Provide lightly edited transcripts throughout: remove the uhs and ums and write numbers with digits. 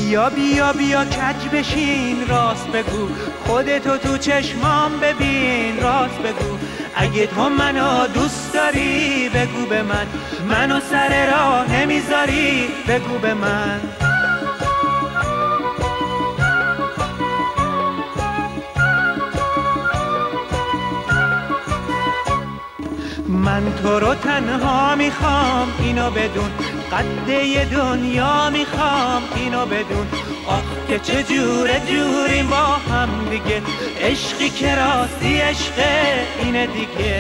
بیا بیا بیا کج بشین راست بگو، خودتو تو چشمام ببین راست بگو. اگه تو منو دوست داری بگو به من، منو سر راه نمیذاری بگو به من. من تو رو تنها میخوام اینو بدون، قده دنیا میخوام اینو بدون. آخ که چجوره جوریم با هم دیگه، عشقی که راستی عشقه اینه دیگه.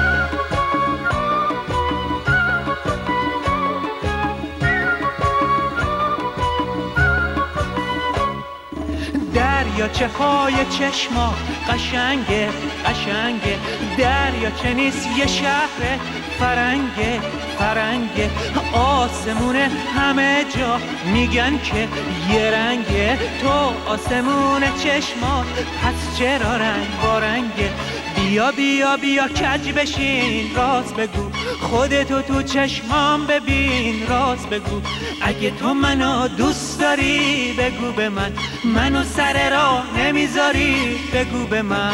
دریاچه های چشما قشنگه قشنگه، دریاچه نیست یه شهر فرنگه فرنگه. آسمون همه جا میگن که یه رنگه، تو آسمون چشمات پس چرا رنگ با رنگه. بیا بیا بیا کج بشین راست بگو، خودتو تو چشمام ببین راست بگو. اگه تو منو دوست داری بگو به من، منو سر راه نمیذاری بگو به من.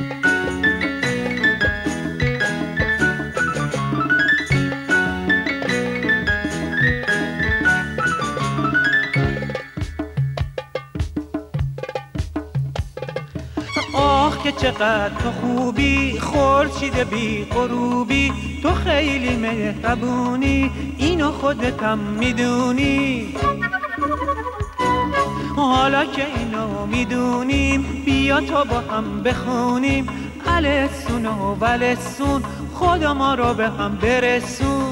آخ که چقدر تو خوبی، خورشید بی غروبی، تو خیلی مهربونی اینو خودتم میدونی. حالا که اینو میدونیم بیا تو با هم بخونیم، السون و ولسون خدا ما رو به هم برسون.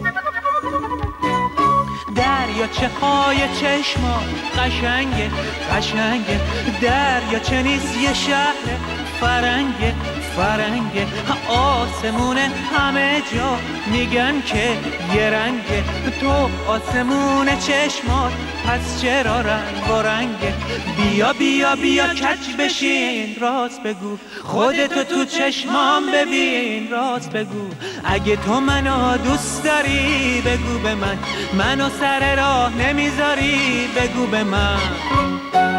دریاچه های چشما قشنگه قشنگه، دریاچه نیست یه شهر فرنگه فرنگه. آسمون همه جا میگن که یه رنگه، تو آسمون چشمات پس چرا رنگ و رنگه. بیا بیا بیا کج بشین راست بگو، خودتو تو چشمام ببین راست بگو. اگه تو منو دوست داری بگو به من، منو سر راه نمیذاری بگو به من.